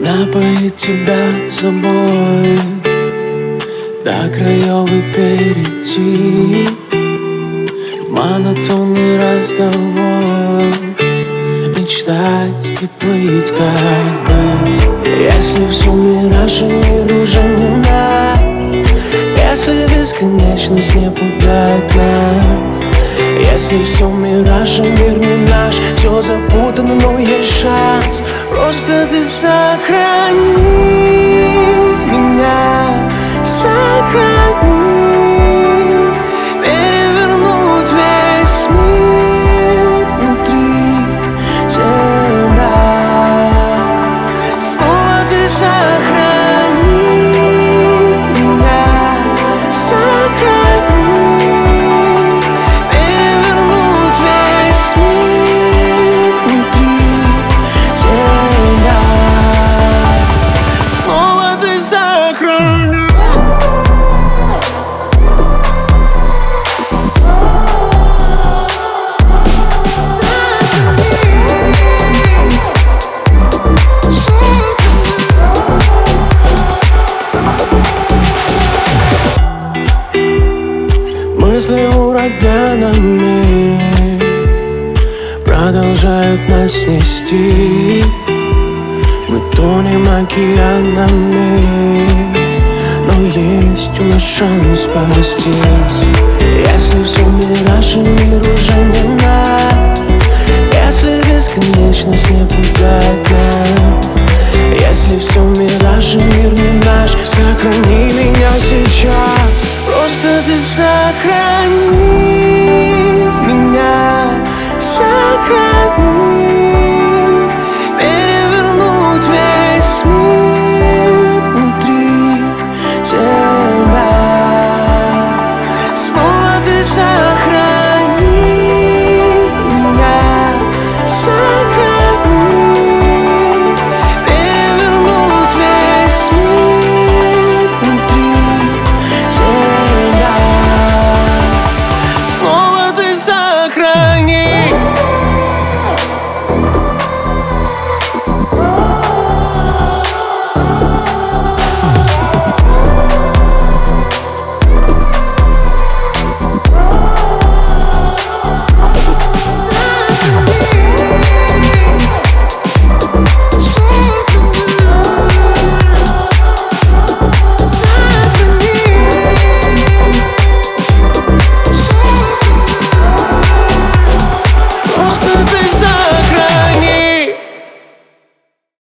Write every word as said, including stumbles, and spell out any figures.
напоит тебя собой, до краев и перейти в монотонный разговор, мечтать и плыть, как быть. Если все мираж, и мир уже не наш, если бесконечность не пугает нас, если все мираж, и мир не наш, все запутано, но есть шанс. Просто ты сохрани меня, сохрани. Перевернуть весь мир внутри тебя. Снова ты сохрани меня, сохрани. Перевернуть весь мир внутри тебя. Снова ты сохрани. Мысли ураганами продолжают нас нести. Мы тонем океанами, но есть у нас шанс спастись. Если все мираж, и мир уже не наш, если бесконечность не пугает нас, если все мираж, и мир не наш, сохрани меня сейчас. Просто ты сохрани